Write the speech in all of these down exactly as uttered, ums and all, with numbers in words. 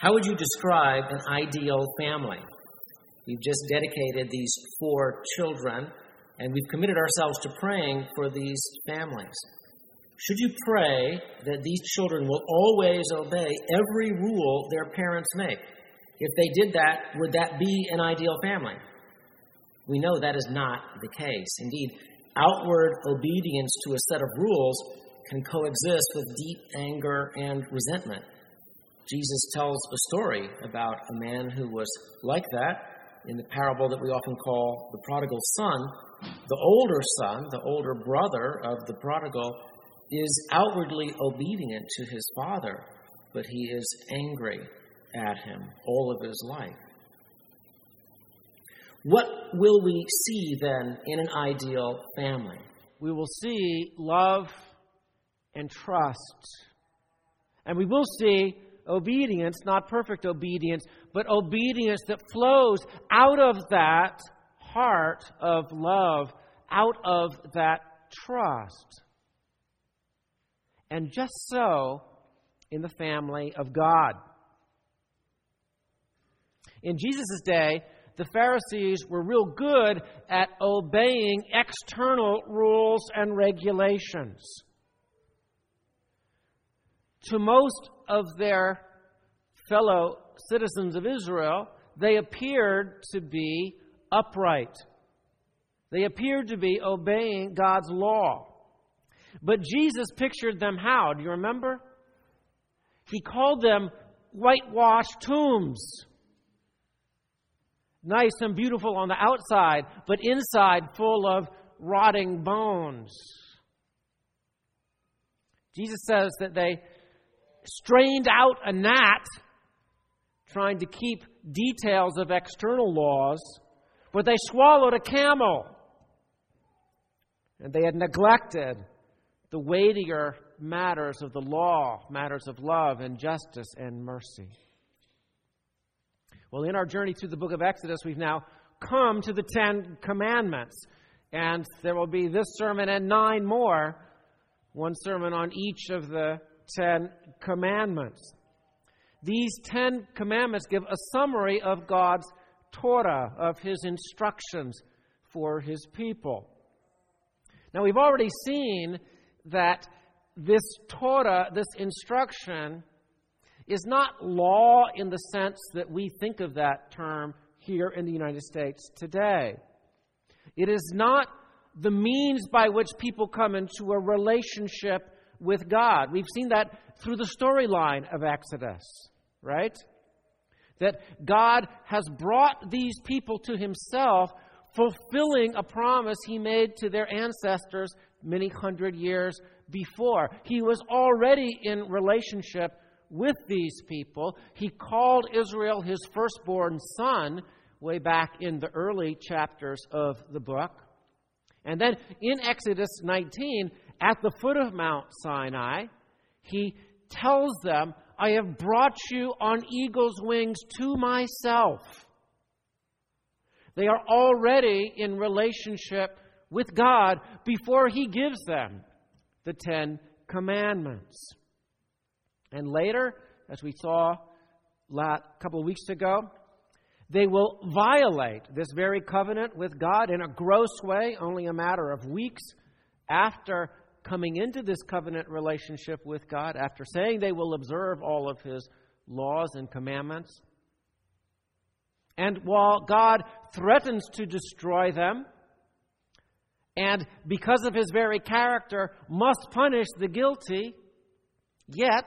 How would you describe an ideal family? We've just dedicated these four children, and we've committed ourselves to praying for these families. Should you pray that these children will always obey every rule their parents make? If they did that, would that be an ideal family? We know that is not the case. Indeed, outward obedience to a set of rules can coexist with deep anger and resentment. Jesus tells a story about a man who was like that in the parable that we often call the prodigal son. The older son, the older brother of the prodigal, is outwardly obedient to his father, but he is angry at him all of his life. What will we see then in an ideal family? We will see love and trust. And we will see obedience, not perfect obedience, but obedience that flows out of that heart of love, out of that trust. And just so in the family of God. In Jesus' day, the Pharisees were real good at obeying external rules and regulations. To most of their fellow citizens of Israel, they appeared to be upright. They appeared to be obeying God's law. But Jesus pictured them how? Do you remember? He called them whitewashed tombs. Nice and beautiful on the outside, but inside full of rotting bones. Jesus says that they strained out a gnat trying to keep details of external laws, but they swallowed a camel. And they had neglected the weightier matters of the law, matters of love and justice and mercy. Well, in our journey through the book of Exodus, we've now come to the Ten Commandments. And there will be this sermon and nine more, one sermon on each of the Ten Commandments. These Ten Commandments give a summary of God's Torah, of His instructions for His people. Now, we've already seen that this Torah, this instruction, is not law in the sense that we think of that term here in the United States today. It is not the means by which people come into a relationship with God. We've seen that through the storyline of Exodus, right? That God has brought these people to Himself, fulfilling a promise He made to their ancestors many hundred years before. He was already in relationship with these people. He called Israel His firstborn son way back in the early chapters of the book. And then in Exodus nineteen, at the foot of Mount Sinai, He tells them, I have brought you on eagle's wings to myself. They are already in relationship with God before He gives them the Ten Commandments. And later, as we saw a couple of weeks ago, they will violate this very covenant with God in a gross way, only a matter of weeks after coming into this covenant relationship with God, after saying they will observe all of His laws and commandments. And while God threatens to destroy them, and because of His very character must punish the guilty, yet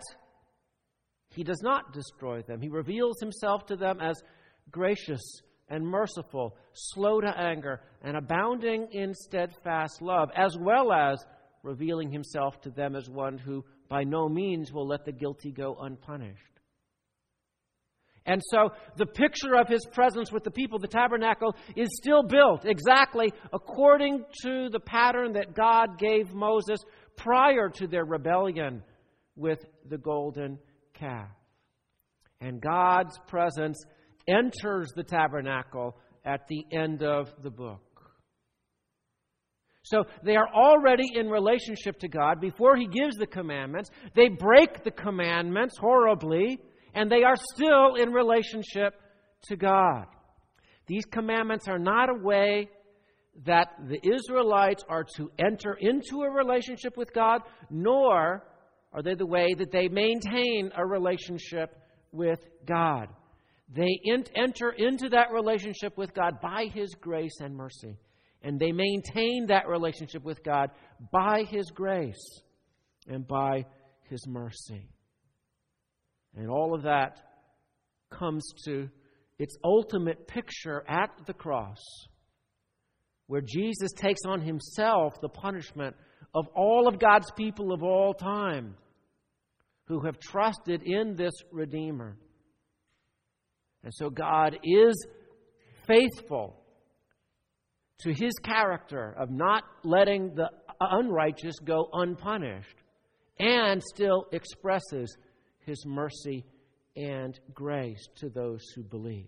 He does not destroy them. He reveals Himself to them as gracious and merciful, slow to anger, and abounding in steadfast love, as well as revealing Himself to them as one who by no means will let the guilty go unpunished. And so the picture of His presence with the people, the tabernacle, is still built exactly according to the pattern that God gave Moses prior to their rebellion with the golden calf. And God's presence enters the tabernacle at the end of the book. So they are already in relationship to God before He gives the commandments. They break the commandments horribly, and they are still in relationship to God. These commandments are not a way that the Israelites are to enter into a relationship with God, nor are they the way that they maintain a relationship with God. They enter into that relationship with God by His grace and mercy. And they maintain that relationship with God by His grace and by His mercy. And all of that comes to its ultimate picture at the cross, where Jesus takes on Himself the punishment of all of God's people of all time who have trusted in this Redeemer. And so God is faithful to His character of not letting the unrighteous go unpunished, and still expresses His mercy and grace to those who believe.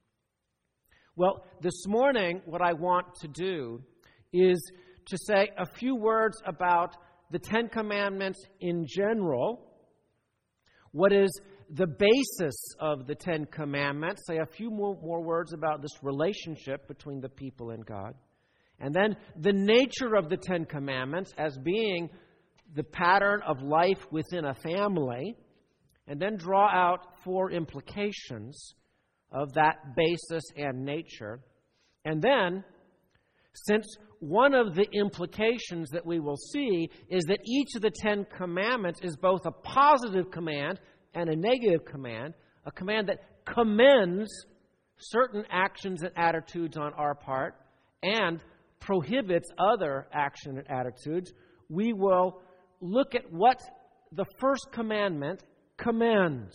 Well, this morning, what I want to do is to say a few words about the Ten Commandments in general, what is the basis of the Ten Commandments, say a few more, more words about this relationship between the people and God, and then the nature of the Ten Commandments as being the pattern of life within a family, and then draw out four implications of that basis and nature. And then, since one of the implications that we will see is that each of the Ten Commandments is both a positive command and a negative command, a command that commends certain actions and attitudes on our part and prohibits other action and attitudes, we will look at what the first commandment commends.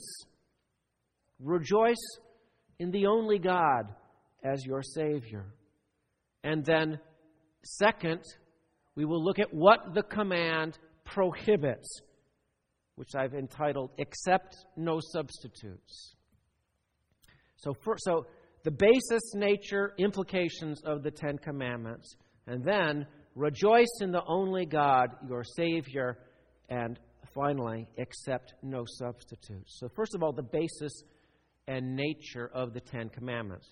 Rejoice in the only God as your Savior. And then, second, we will look at what the command prohibits, which I've entitled, Accept No Substitutes. So, for, so the basis, nature, implications of the Ten Commandments, and then rejoice in the only God, your Savior, and finally, accept no substitutes. So first of all, the basis and nature of the Ten Commandments.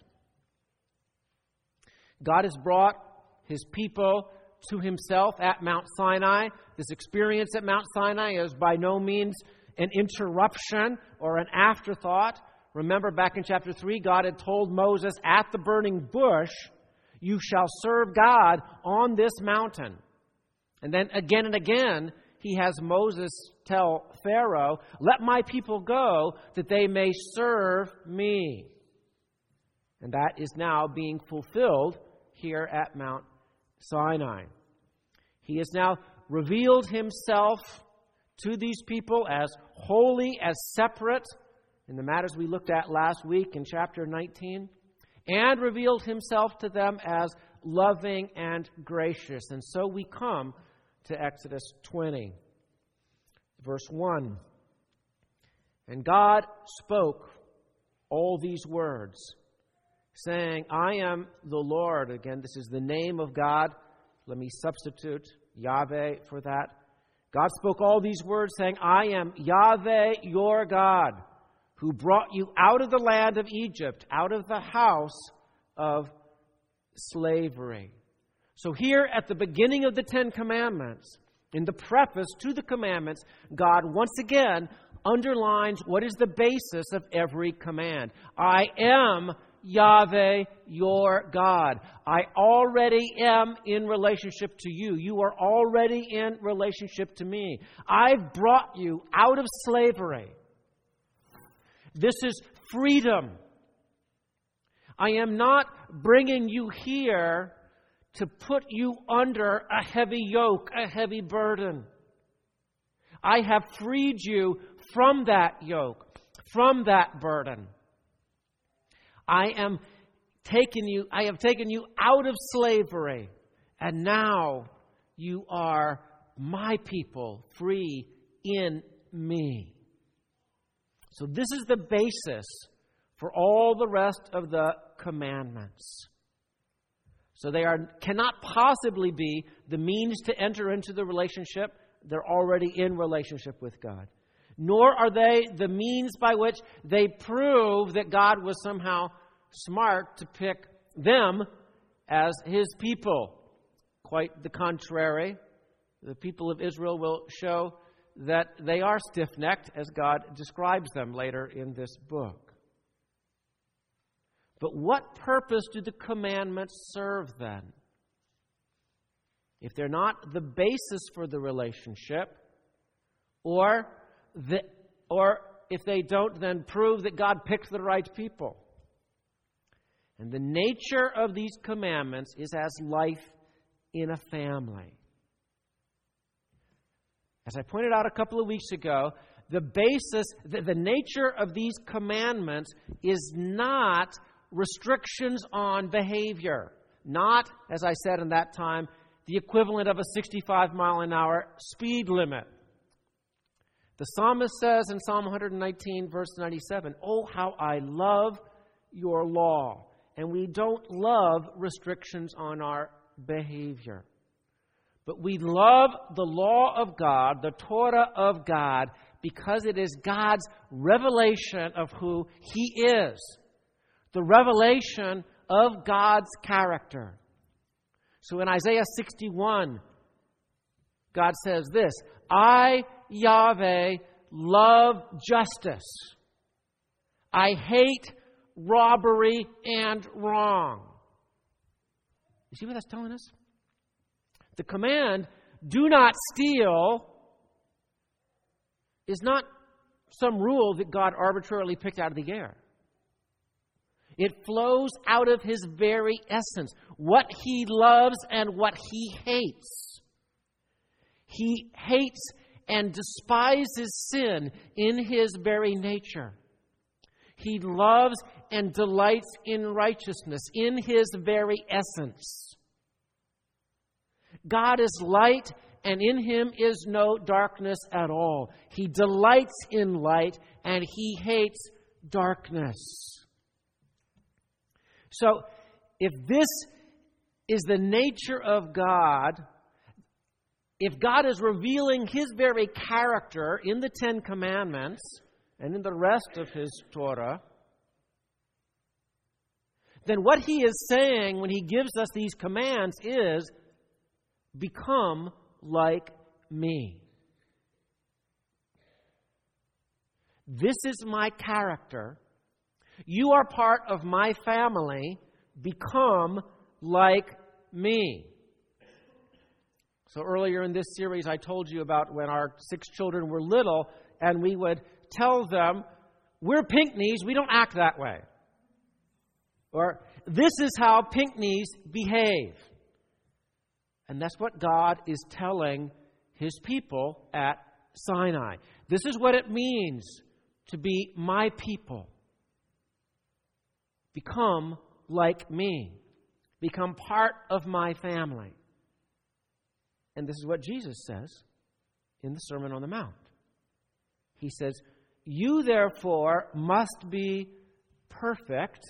God has brought His people to Himself at Mount Sinai. This experience at Mount Sinai is by no means an interruption or an afterthought. Remember back in chapter three, God had told Moses at the burning bush, you shall serve God on this mountain. And then again and again, He has Moses tell Pharaoh, let my people go that they may serve me. And that is now being fulfilled here at Mount Sinai. He has now revealed Himself to these people as holy, as separate, in the matters we looked at last week in chapter nineteen, and revealed Himself to them as loving and gracious. And so we come to Exodus twenty, verse one. And God spoke all these words, saying, I am the Lord. Again, this is the name of God. Let me substitute Yahweh for that. God spoke all these words, saying, I am Yahweh, your God, who brought you out of the land of Egypt, out of the house of slavery. So here at the beginning of the Ten Commandments, in the preface to the commandments, God once again underlines what is the basis of every command. I am Yahweh, your God. I already am in relationship to you. You are already in relationship to me. I've brought you out of slavery. This is freedom. I am not bringing you here to put you under a heavy yoke, a heavy burden. I have freed you from that yoke, from that burden. I am taking you, I have taken you out of slavery, and now you are my people, free in me. So this is the basis for all the rest of the commandments. So they are cannot possibly be the means to enter into the relationship. They're already in relationship with God. nor are they the means by which they prove that God was somehow smart to pick them as His people. Quite the contrary. The people of Israel will show that they are stiff-necked, as God describes them later in this book. But what purpose do the commandments serve then? If they're not the basis for the relationship, or the, or if they don't then prove that God picked the right people. And the nature of these commandments is as life in a family. As I pointed out a couple of weeks ago, the basis, the, the nature of these commandments is not restrictions on behavior. Not, as I said in that time, the equivalent of a sixty-five mile an hour speed limit. The psalmist says in Psalm one nineteen, verse ninety-seven, "Oh, how I love your law." And we don't love restrictions on our behavior. But we love the law of God, the Torah of God, because it is God's revelation of who He is. The revelation of God's character. So in Isaiah sixty-one, God says this, "I, Yahweh, love justice. I hate robbery and wrong." You see what that's telling us? The command, "do not steal," is not some rule that God arbitrarily picked out of the air. It flows out of His very essence, what He loves and what He hates. He hates and despises sin in His very nature. He loves and delights in righteousness in His very essence. God is light, and in Him is no darkness at all. He delights in light, and He hates darkness. So, if this is the nature of God, if God is revealing His very character in the Ten Commandments and in the rest of His Torah, then what He is saying when He gives us these commands is, become like me. This is my character. You are part of my family. Become like me. So earlier in this series, I told you about when our six children were little, and we would tell them, "We're Pinckneys, we don't act that way." Or, "This is how Pinckneys behave." And that's what God is telling His people at Sinai. This is what it means to be my people. Become like me. Become part of my family. And this is what Jesus says in the Sermon on the Mount. He says, "You therefore must be perfect."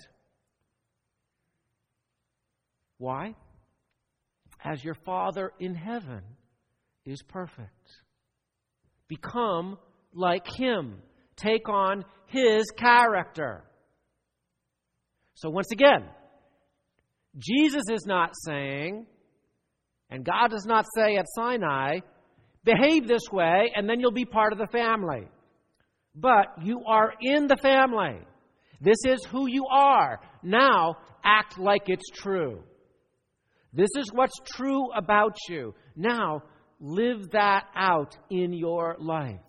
Why? "As your Father in heaven is perfect." Become like Him. Take on His character. So once again, Jesus is not saying, and God does not say at Sinai, behave this way and then you'll be part of the family. But you are in the family. This is who you are. Now act like it's true. This is what's true about you. Now live that out in your life.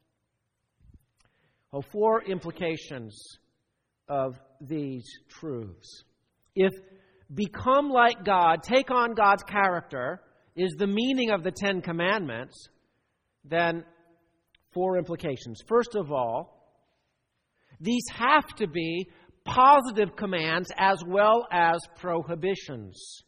Oh, four implications of these truths. If become like God, take on God's character, is the meaning of the Ten Commandments, then four implications. First of all, these have to be positive commands as well as prohibitions.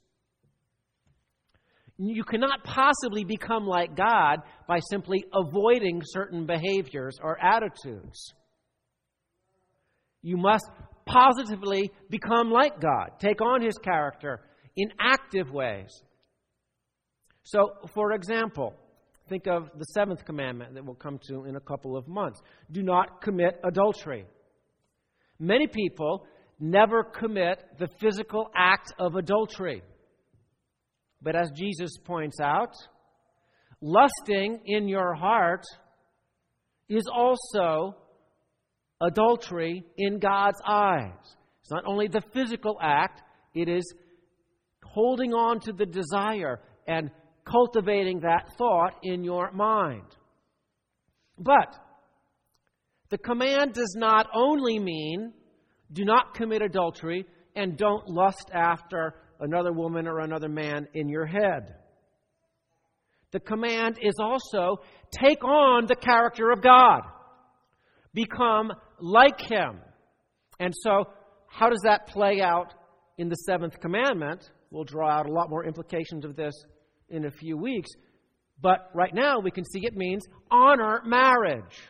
You cannot possibly become like God by simply avoiding certain behaviors or attitudes. You must positively become like God, take on His character in active ways. So, for example, think of the seventh commandment that we'll come to in a couple of months. Do not commit adultery. Many people never commit the physical act of adultery. But as Jesus points out, lusting in your heart is also adultery in God's eyes. It's not only the physical act, it is holding on to the desire and cultivating that thought in your mind. But the command does not only mean do not commit adultery and don't lust after another woman or another man in your head. The command is also take on the character of God. Become like Him. And so, how does that play out in the seventh commandment? We'll draw out a lot more implications of this in a few weeks. But right now we can see it means honor marriage.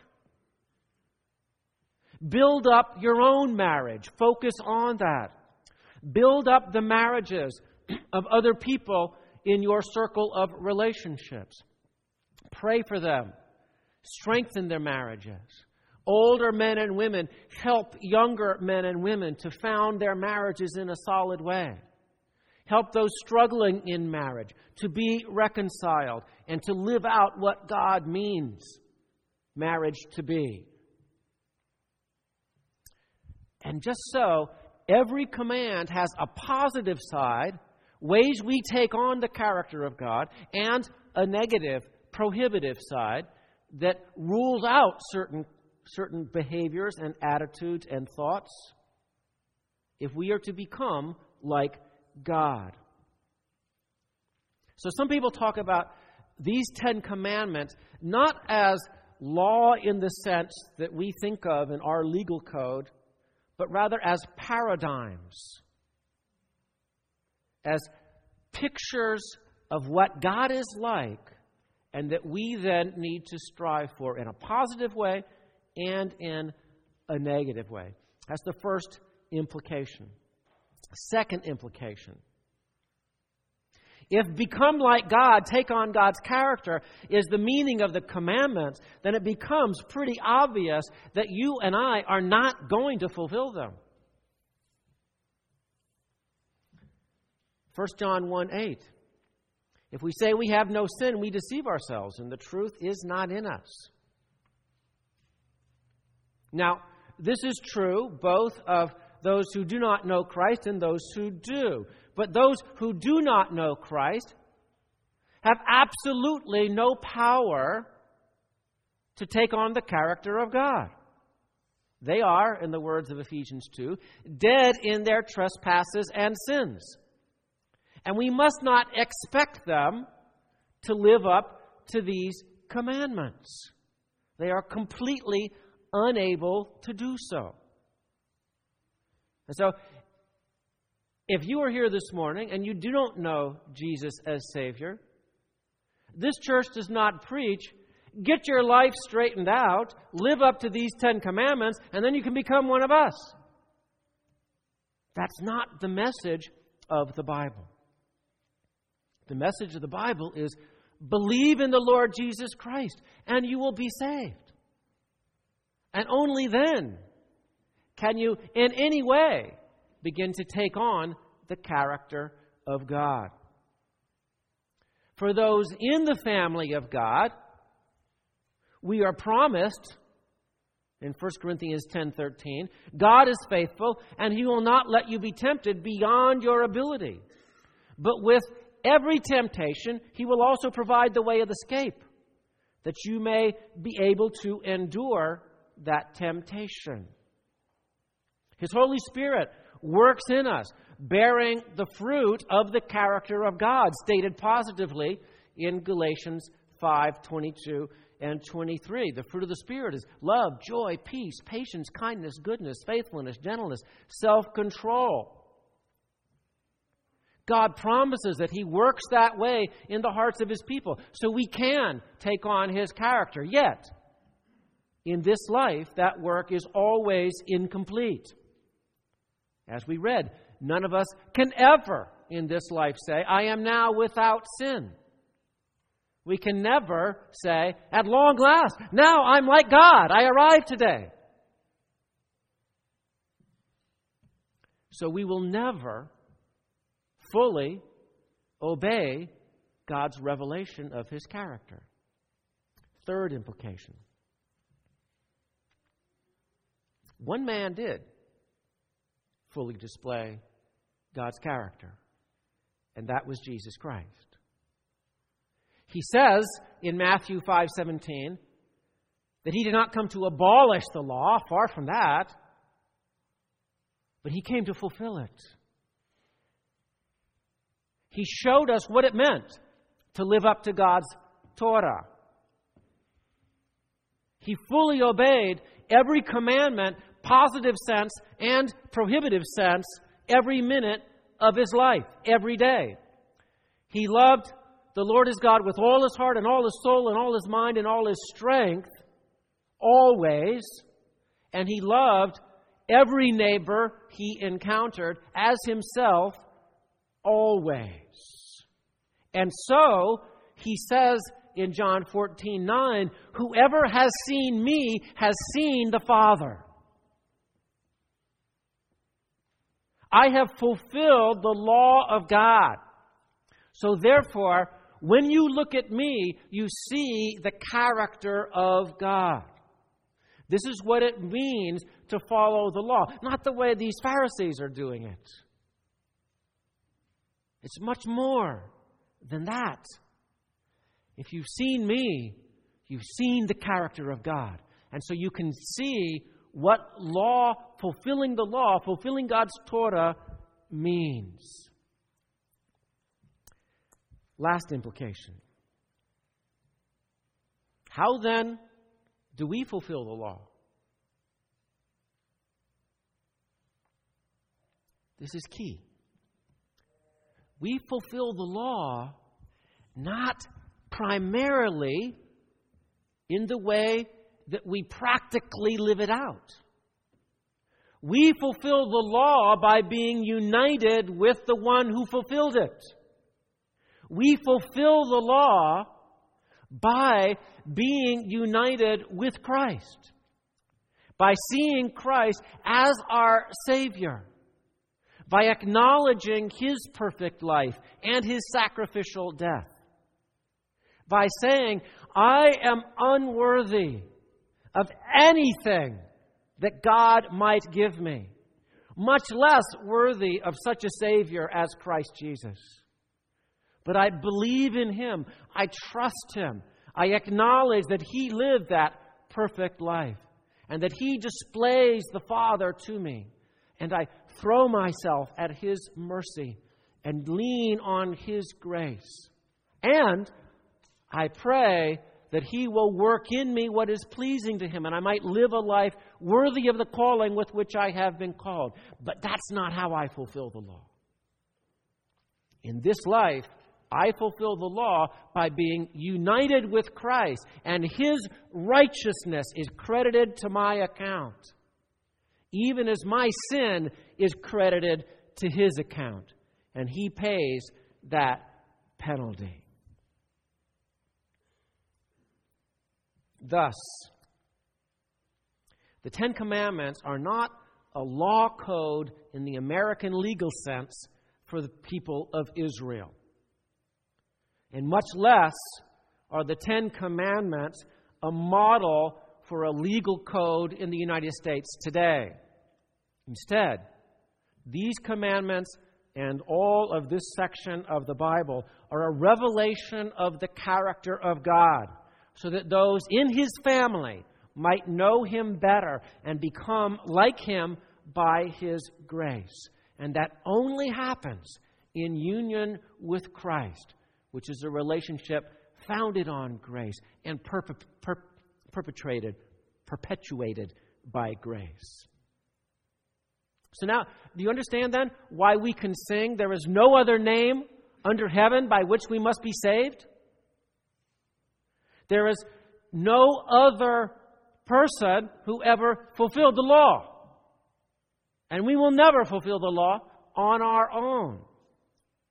Build up your own marriage. Focus on that. Build up the marriages of other people in your circle of relationships. Pray for them. Strengthen their marriages. Older men and women help younger men and women to found their marriages in a solid way. Help those struggling in marriage to be reconciled and to live out what God means marriage to be. And just so, every command has a positive side, ways we take on the character of God, and a negative, prohibitive side that rules out certain, certain behaviors and attitudes and thoughts if we are to become like God. So some people talk about these Ten Commandments not as law in the sense that we think of in our legal code, but rather as paradigms, as pictures of what God is like, and that we then need to strive for in a positive way and in a negative way. That's the first implication. Second implication. If become like God, take on God's character, is the meaning of the commandments, then it becomes pretty obvious that you and I are not going to fulfill them. First John one eight. If we say we have no sin, we deceive ourselves, and the truth is not in us. Now, this is true both of those who do not know Christ and those who do. But those who do not know Christ have absolutely no power to take on the character of God. They are, in the words of Ephesians two, dead in their trespasses and sins. And we must not expect them to live up to these commandments. They are completely unable to do so. And so, if you are here this morning and you do not know Jesus as Savior, this church does not preach, get your life straightened out, live up to these Ten Commandments, and then you can become one of us. That's not the message of the Bible. The message of the Bible is believe in the Lord Jesus Christ and you will be saved. And only then can you in any way begin to take on the character of God. For those in the family of God, we are promised in First Corinthians ten thirteen, God is faithful and He will not let you be tempted beyond your ability. But with every temptation, He will also provide the way of escape, that you may be able to endure that temptation. His Holy Spirit works in us, bearing the fruit of the character of God, stated positively in Galatians five twenty-two and twenty-three. The fruit of the Spirit is love, joy, peace, patience, kindness, goodness, faithfulness, gentleness, self-control. God promises that He works that way in the hearts of His people, so we can take on His character. Yet, in this life, that work is always incomplete. As we read, none of us can ever in this life say, I am now without sin. We can never say, at long last, now I'm like God. I arrived today. So we will never fully obey God's revelation of His character. Third implication. One man did fully display God's character, and that was Jesus Christ. He says in Matthew five seventeen that He did not come to abolish the law, far from that, but He came to fulfill it. He showed us what it meant to live up to God's Torah. He fully obeyed every commandment, positive sense and prohibitive sense, every minute of His life, every day. He loved the Lord His God with all His heart and all His soul and all His mind and all His strength, always. And He loved every neighbor He encountered as Himself, always. And so, He says in John fourteen nine, whoever has seen me has seen the Father. I have fulfilled the law of God. So therefore, when you look at me, you see the character of God. This is what it means to follow the law, not the way these Pharisees are doing it. It's much more than that. If you've seen me, you've seen the character of God. And so you can see what law, fulfilling the law, fulfilling God's Torah means. Last implication. How then do we fulfill the law? This is key. We fulfill the law not primarily in the way that we practically live it out. We fulfill the law by being united with the one who fulfilled it. We fulfill the law by being united with Christ, by seeing Christ as our Savior, by acknowledging His perfect life and His sacrificial death, by saying, I am unworthy of anything that God might give me, much less worthy of such a Savior as Christ Jesus. But I believe in Him. I trust Him. I acknowledge that He lived that perfect life and that He displays the Father to me. And I throw myself at His mercy and lean on His grace. And I pray that He will work in me what is pleasing to Him, and I might live a life worthy of the calling with which I have been called. But that's not how I fulfill the law. In this life, I fulfill the law by being united with Christ, and His righteousness is credited to my account, even as my sin is credited to His account, and He pays that penalty. Thus, the Ten Commandments are not a law code in the American legal sense for the people of Israel. And much less are the Ten Commandments a model for a legal code in the United States today. Instead, these commandments and all of this section of the Bible are a revelation of the character of God, so that those in His family might know Him better and become like Him by His grace. And that only happens in union with Christ, which is a relationship founded on grace and perp- per- perpetrated, perpetuated by grace. So now, do you understand then why we can sing, there is no other name under heaven by which we must be saved? There is no other person who ever fulfilled the law. And we will never fulfill the law on our own.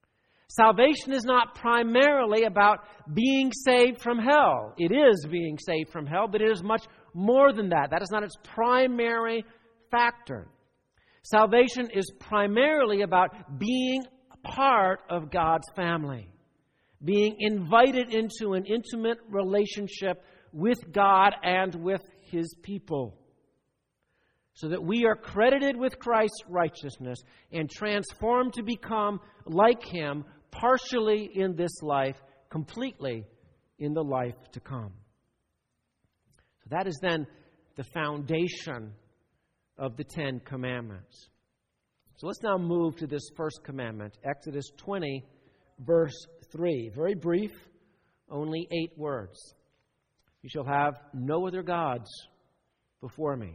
Salvation is not primarily about being saved from hell. It is being saved from hell, but it is much more than that. That is not its primary factor. Salvation is primarily about being part of God's family, being invited into an intimate relationship with God and with His people, so that we are credited with Christ's righteousness and transformed to become like Him, partially in this life, completely in the life to come. So that is then the foundation of the Ten Commandments. So let's now move to this first commandment, Exodus twenty, verse three. Very brief, only eight words. You shall have no other gods before me.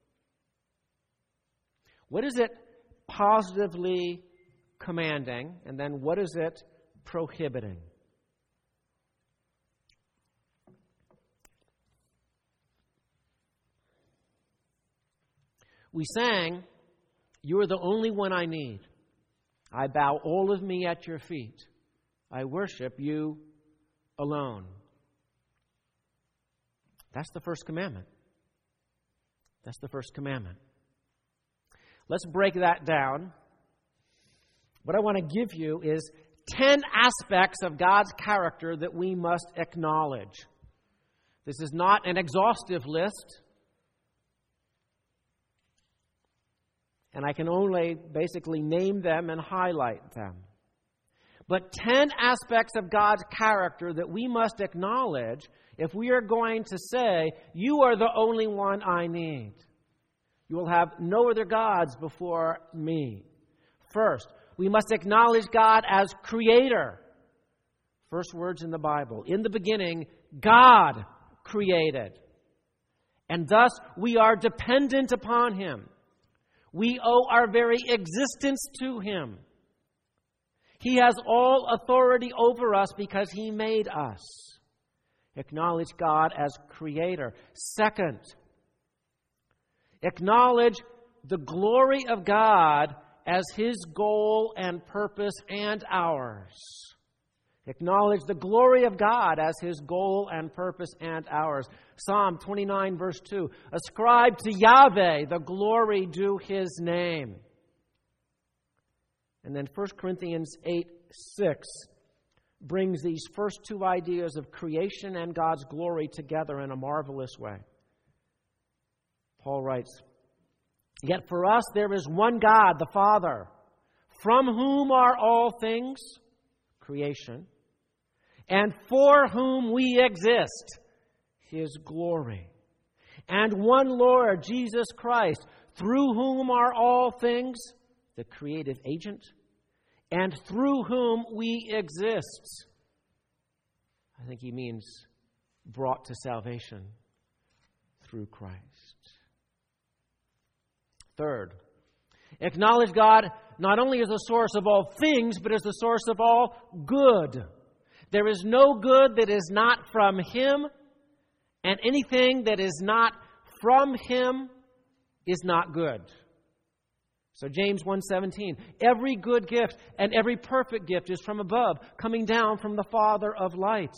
What is it positively commanding, and then what is it prohibiting? We sang, "You are the only one I need. I bow all of me at your feet. I worship you alone." That's the first commandment. That's the first commandment. Let's break that down. What I want to give you is ten aspects of God's character that we must acknowledge. This is not an exhaustive list, and I can only basically name them and highlight them. But ten aspects of God's character that we must acknowledge if we are going to say, "You are the only one I need. You will have no other gods before me." First, we must acknowledge God as Creator. First words in the Bible. In the beginning, God created. And thus, we are dependent upon Him. We owe our very existence to Him. He has all authority over us because He made us. Acknowledge God as Creator. Second, acknowledge the glory of God as His goal and purpose and ours. Acknowledge the glory of God as His goal and purpose and ours. Psalm twenty-nine, verse two. Ascribe to Yahweh the glory due His name. And then First Corinthians eight, six brings these first two ideas of creation and God's glory together in a marvelous way. Paul writes, "Yet for us there is one God, the Father, from whom are all things," creation, "and for whom we exist," His glory, "and one Lord, Jesus Christ, through whom are all things," the creative agent, "and through whom we exist." I think he means brought to salvation through Christ. Third, acknowledge God not only as the source of all things, but as the source of all good. There is no good that is not from Him, and anything that is not from Him is not good. So James one seventeen, every good gift and every perfect gift is from above, coming down from the Father of lights.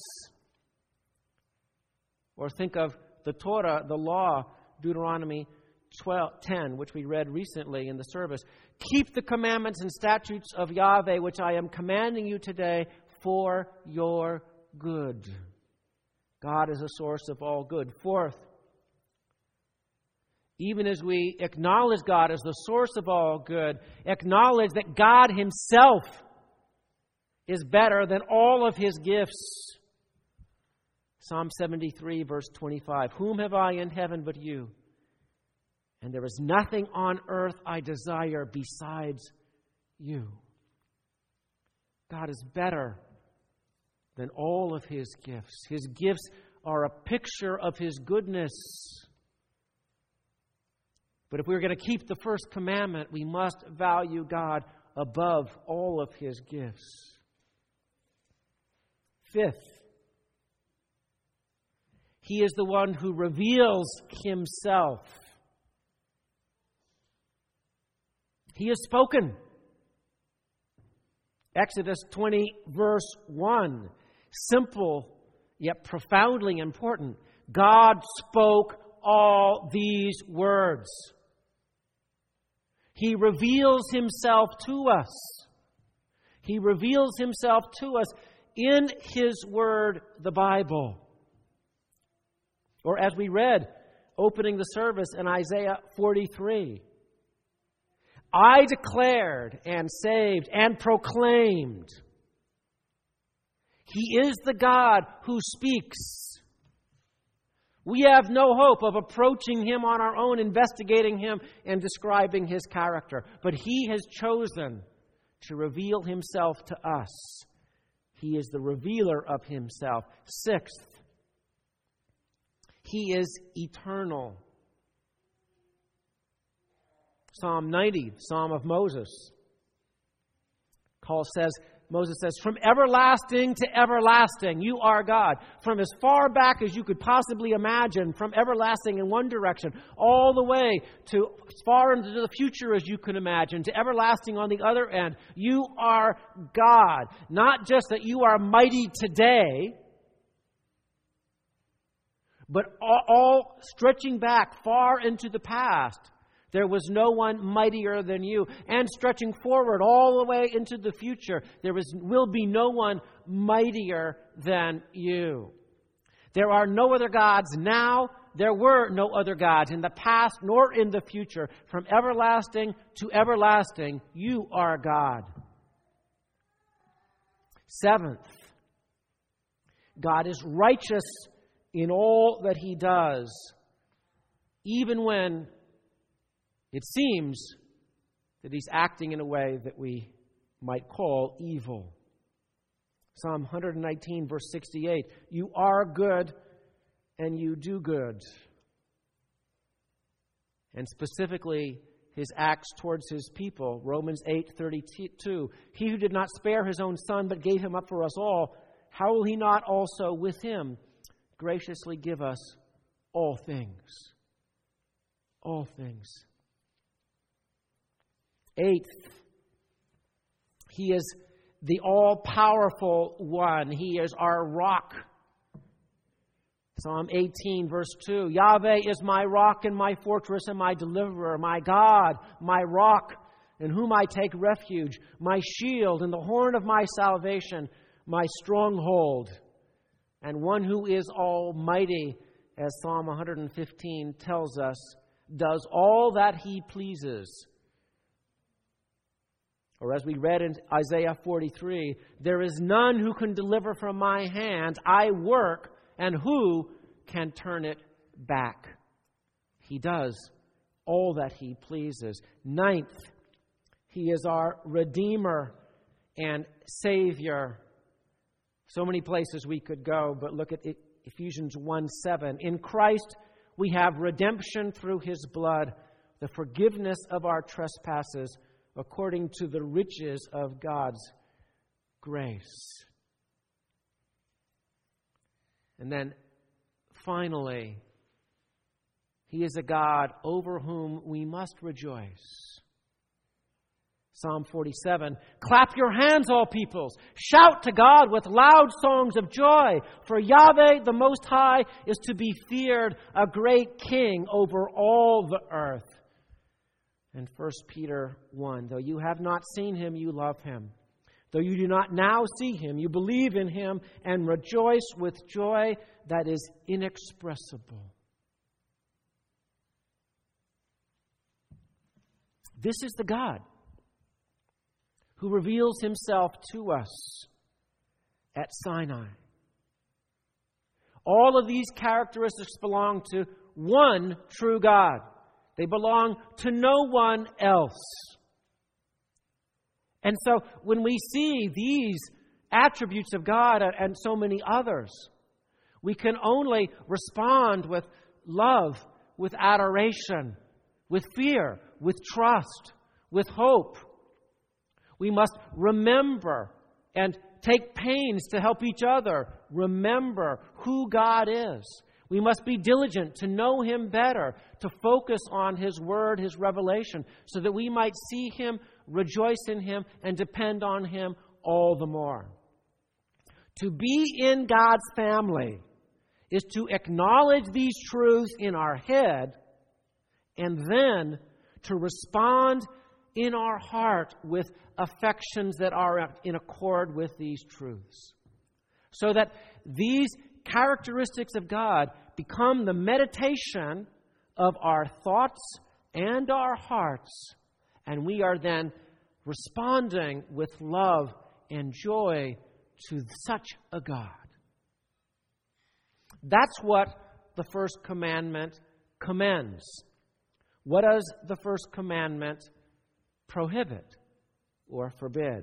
Or think of the Torah, the law, Deuteronomy twelve, ten, which we read recently in the service. Keep the commandments and statutes of Yahweh, which I am commanding you today for your good. God is a source of all good. Fourth, even as we acknowledge God as the source of all good, acknowledge that God Himself is better than all of His gifts. Psalm seventy-three, verse twenty-five, "Whom have I in heaven but you? And there is nothing on earth I desire besides you." God is better than all of His gifts. His gifts are a picture of His goodness. But if we're going to keep the first commandment, we must value God above all of His gifts. Fifth, He is the one who reveals Himself. He has spoken. Exodus twenty, verse one. Simple, yet profoundly important. God spoke all these words. He reveals himself to us. He reveals himself to us in his word, the Bible. Or as we read, opening the service in Isaiah forty-three. I declared and saved and proclaimed. He is the God who speaks. We have no hope of approaching him on our own, investigating him, and describing his character. But he has chosen to reveal himself to us. He is the revealer of himself. Sixth, he is eternal. Psalm ninety, Psalm of Moses. Paul says, Moses says, from everlasting to everlasting, you are God. From as far back as you could possibly imagine, from everlasting in one direction, all the way to as far into the future as you can imagine, to everlasting on the other end, you are God. Not just that you are mighty today, but all, all stretching back far into the past. There was no one mightier than you. And stretching forward all the way into the future, there was, will be no one mightier than you. There are no other gods now. There were no other gods in the past nor in the future. From everlasting to everlasting, you are God. Seventh, God is righteous in all that he does, even when it seems that he's acting in a way that we might call evil. Psalm one nineteen, verse sixty-eight. You are good and you do good. And specifically, his acts towards his people. Romans eight thirty-two. He who did not spare his own son but gave him up for us all, how will he not also with him graciously give us all things? All things. Eighth, he is the all-powerful one. He is our rock. Psalm eighteen, verse two. Yahweh is my rock and my fortress and my deliverer, my God, my rock, in whom I take refuge, my shield and the horn of my salvation, my stronghold, and one who is almighty, as Psalm one fifteen tells us, does all that he pleases. Or as we read in Isaiah forty-three, there is none who can deliver from my hand. I work, and who can turn it back? He does all that he pleases. Ninth, he is our Redeemer and Savior. So many places we could go, but look at Ephesians one seven. In Christ we have redemption through his blood, the forgiveness of our trespasses, according to the riches of God's grace. And then finally, he is a God over whom we must rejoice. Psalm forty-seven, clap your hands, all peoples. Shout to God with loud songs of joy. For Yahweh, the Most High, is to be feared, a great king over all the earth. And First Peter one, though you have not seen him, you love him. Though you do not now see him, you believe in him and rejoice with joy that is inexpressible. This is the God who reveals himself to us at Sinai. All of these characteristics belong to one true God. They belong to no one else. And so when we see these attributes of God and so many others, we can only respond with love, with adoration, with fear, with trust, with hope. We must remember and take pains to help each other remember who God is. We must be diligent to know him better, to focus on his word, his revelation, so that we might see him, rejoice in him, and depend on him all the more. To be in God's family is to acknowledge these truths in our head and then to respond in our heart with affections that are in accord with these truths. So that these characteristics of God become the meditation of our thoughts and our hearts, and we are then responding with love and joy to such a God. That's what the first commandment commends. What does the first commandment prohibit or forbid?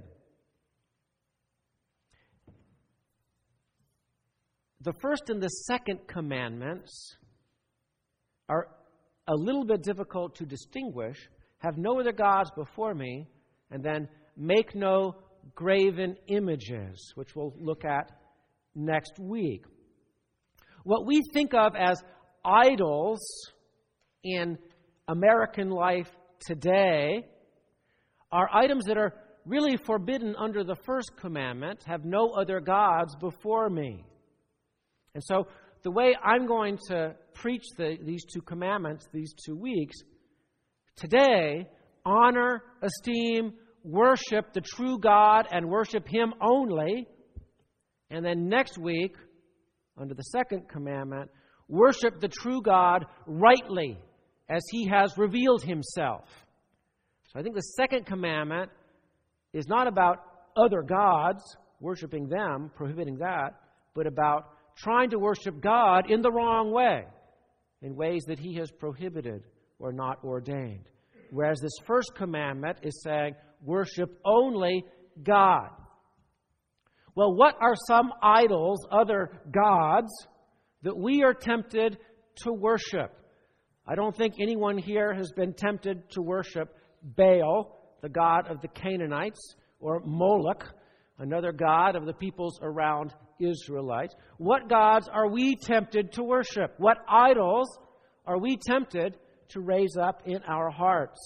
The first and the second commandments are a little bit difficult to distinguish. Have no other gods before me, and then make no graven images, which we'll look at next week. What we think of as idols in American life today are items that are really forbidden under the first commandment. Have no other gods before me. And so the way I'm going to preach the, these two commandments these two weeks, today, honor, esteem, worship the true God and worship Him only. And then next week, under the second commandment, worship the true God rightly as He has revealed Himself. So I think the second commandment is not about other gods, worshiping them, prohibiting that, but about trying to worship God in the wrong way, in ways that He has prohibited or not ordained. Whereas this first commandment is saying, worship only God. Well, what are some idols, other gods, that we are tempted to worship? I don't think anyone here has been tempted to worship Baal, the god of the Canaanites, or Moloch, another god of the peoples around Israelites. What gods are we tempted to worship? What idols are we tempted to raise up in our hearts?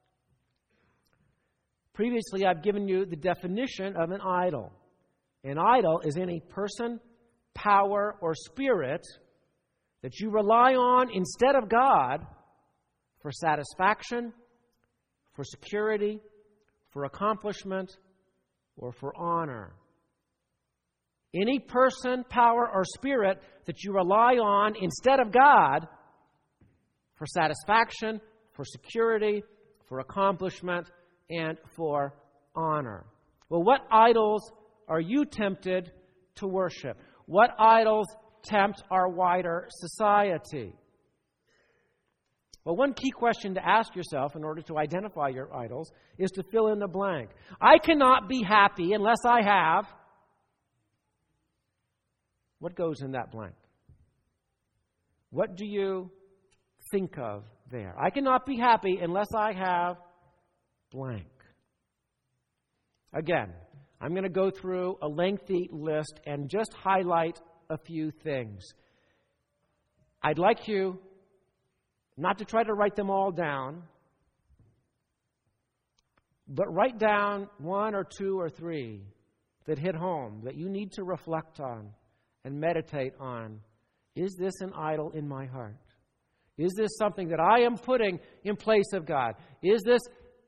Previously, I've given you the definition of an idol. An idol is any person, power, or spirit that you rely on instead of God for satisfaction, for security, for accomplishment, or for honor. Any person, power, or spirit that you rely on instead of God for satisfaction, for security, for accomplishment, and for honor. Well, what idols are you tempted to worship? What idols tempt our wider society? Well, one key question to ask yourself in order to identify your idols is to fill in the blank. I cannot be happy unless I have. What goes in that blank? What do you think of there? I cannot be happy unless I have blank. Again, I'm going to go through a lengthy list and just highlight a few things. I'd like you not to try to write them all down, but write down one or two or three that hit home, that you need to reflect on and meditate on. Is this an idol in my heart? Is this something that I am putting in place of God? Is this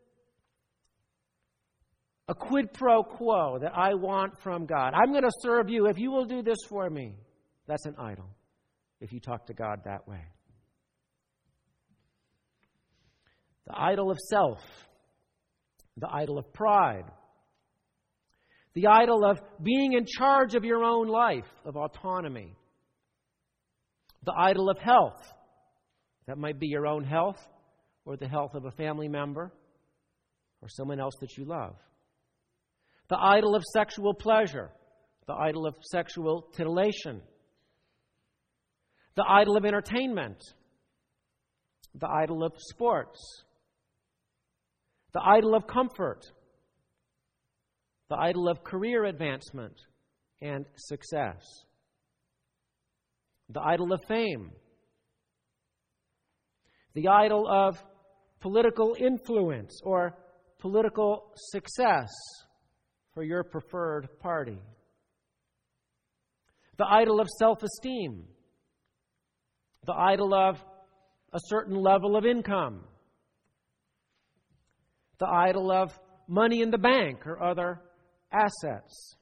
a quid pro quo that I want from God? I'm going to serve you if you will do this for me. That's an idol, if you talk to God that way. The idol of self. The idol of pride. The idol of being in charge of your own life, of autonomy. The idol of health. That might be your own health or the health of a family member or someone else that you love. The idol of sexual pleasure. The idol of sexual titillation. The idol of entertainment. The idol of sports. The idol of comfort. The idol of career advancement and success. The idol of fame. The idol of political influence or political success for your preferred party. The idol of self-esteem. The idol of a certain level of income. The idol of money in the bank or other assets.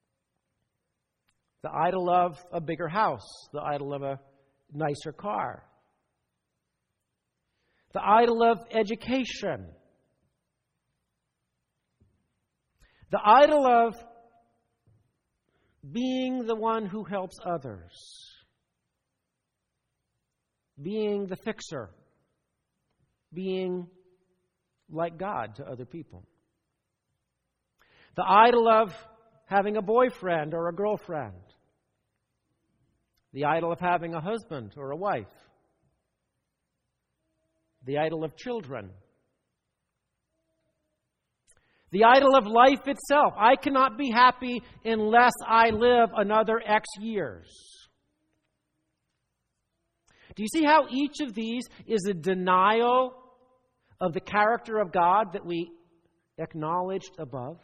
The idol of a bigger house. The idol of a nicer car. The idol of education. The idol of being the one who helps others. Being the fixer. Being like God to other people. The idol of having a boyfriend or a girlfriend. The idol of having a husband or a wife. The idol of children. The idol of life itself. I cannot be happy unless I live another X years. Do you see how each of these is a denial of the character of God that we acknowledged above?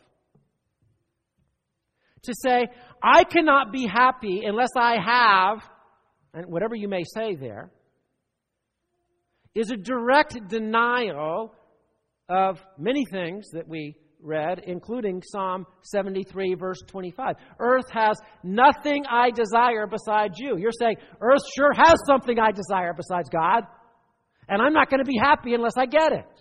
To say, I cannot be happy unless I have, and whatever you may say there, is a direct denial of many things that we read, including Psalm seventy-three, verse twenty-five. Earth has nothing I desire besides you. You're saying, earth sure has something I desire besides God, and I'm not going to be happy unless I get it.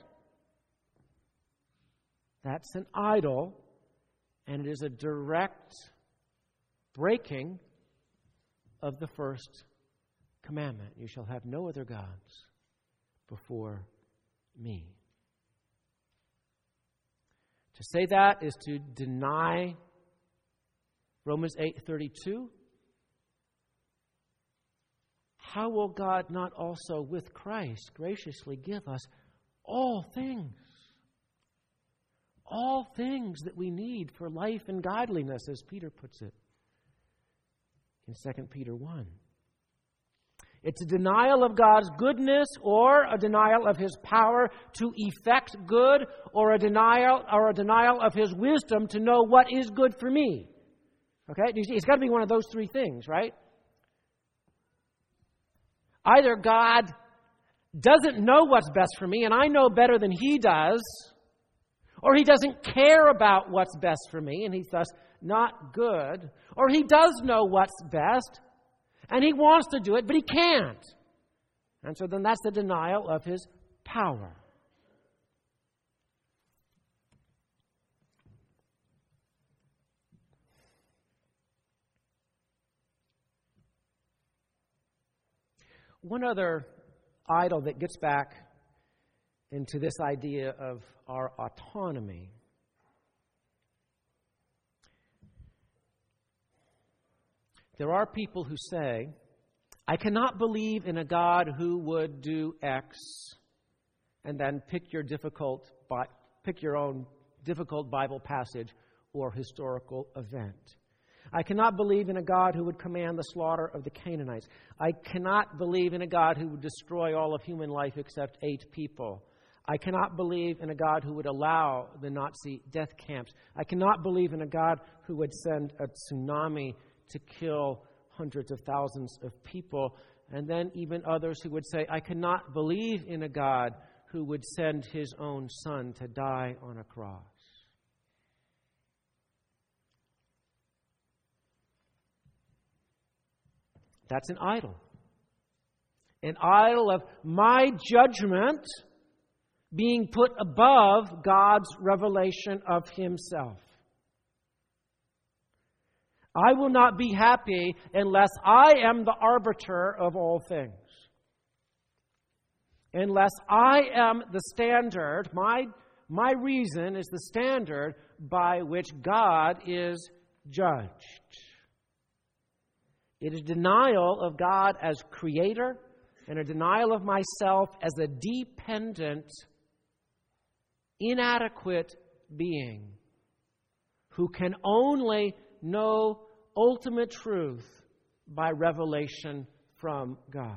That's an idol, and it is a direct breaking of the first commandment. You shall have no other gods before me. To say that is to deny Romans eight thirty-two. How will God not also with Christ graciously give us all things? All things that we need for life and godliness, as Peter puts it in Second Peter one. It's a denial of God's goodness or a denial of His power to effect good or a denial or a denial of His wisdom to know what is good for me. Okay? It's got to be one of those three things, right? Either God doesn't know what's best for me and I know better than He does, or He doesn't care about what's best for me and He's thus not good, or He does know what's best and He wants to do it, but He can't. And so then that's the denial of His power. One other idol that gets back into this idea of our autonomy. There are people who say, I cannot believe in a God who would do X, and then pick your difficult, pick your own difficult Bible passage or historical event. I cannot believe in a God who would command the slaughter of the Canaanites. I cannot believe in a God who would destroy all of human life except eight people. I cannot believe in a God who would allow the Nazi death camps. I cannot believe in a God who would send a tsunami to kill hundreds of thousands of people. And then even others who would say, I cannot believe in a God who would send His own Son to die on a cross. That's an idol. An idol of my judgment being put above God's revelation of Himself. I will not be happy unless I am the arbiter of all things. Unless I am the standard, my, my reason is the standard by which God is judged. It is denial of God as creator and a denial of myself as a dependent, inadequate being who can only know ultimate truth by revelation from God.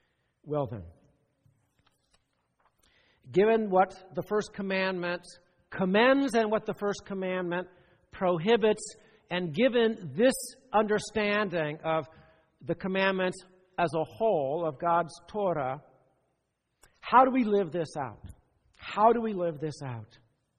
Well then, given what the first commandment commends and what the first commandment prohibits. And given this understanding of the commandments as a whole, of God's Torah, how do we live this out? How do we live this out?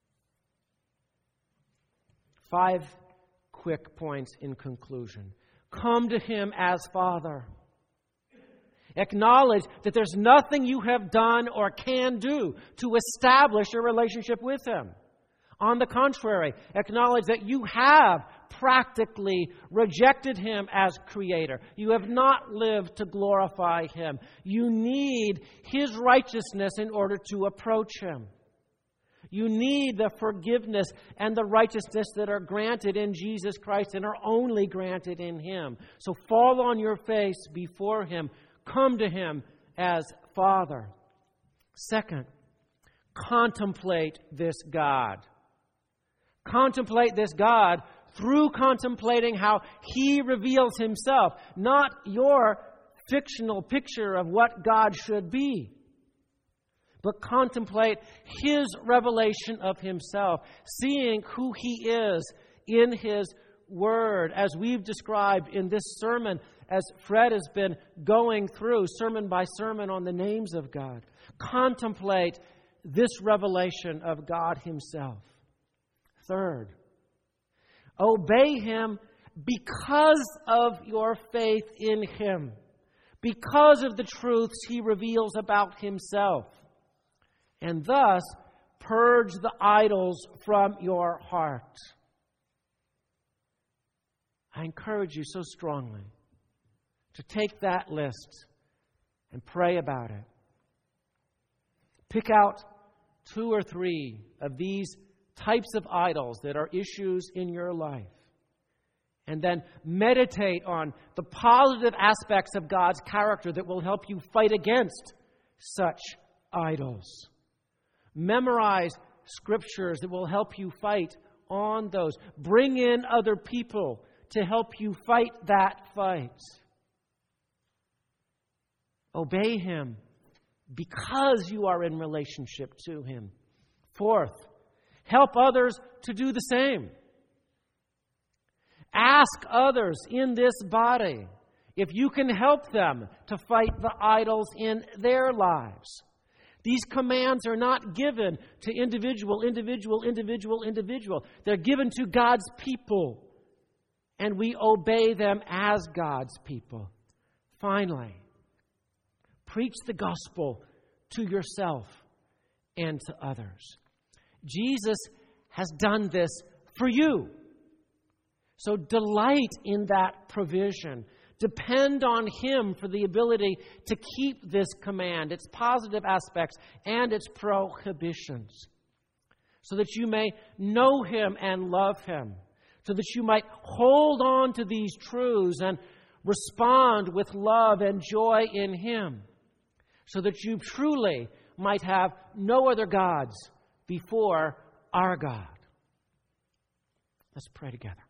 Five quick points in conclusion. Come to Him as Father. Acknowledge that there's nothing you have done or can do to establish a relationship with Him. On the contrary, acknowledge that you have practically rejected Him as Creator. You have not lived to glorify Him. You need His righteousness in order to approach Him. You need the forgiveness and the righteousness that are granted in Jesus Christ and are only granted in Him. So fall on your face before Him. Come to Him as Father. Second, contemplate this God. Contemplate this God through contemplating how He reveals Himself, not your fictional picture of what God should be, but contemplate His revelation of Himself, seeing who He is in His Word, as we've described in this sermon, as Fred has been going through sermon by sermon on the names of God. Contemplate this revelation of God Himself. Third, obey Him because of your faith in Him, because of the truths He reveals about Himself, and thus purge the idols from your heart. I encourage you so strongly to take that list and pray about it. Pick out two or three of these types of idols that are issues in your life. And then meditate on the positive aspects of God's character that will help you fight against such idols. Memorize scriptures that will help you fight on those. Bring in other people to help you fight that fight. Obey Him because you are in relationship to Him. Fourth, help others to do the same. Ask others in this body if you can help them to fight the idols in their lives. These commands are not given to individual, individual, individual, individual. They're given to God's people, and we obey them as God's people. Finally, preach the gospel to yourself and to others. Jesus has done this for you. So delight in that provision. Depend on Him for the ability to keep this command, its positive aspects and its prohibitions, so that you may know Him and love Him, so that you might hold on to these truths and respond with love and joy in Him, so that you truly might have no other gods before our God. Let's pray together.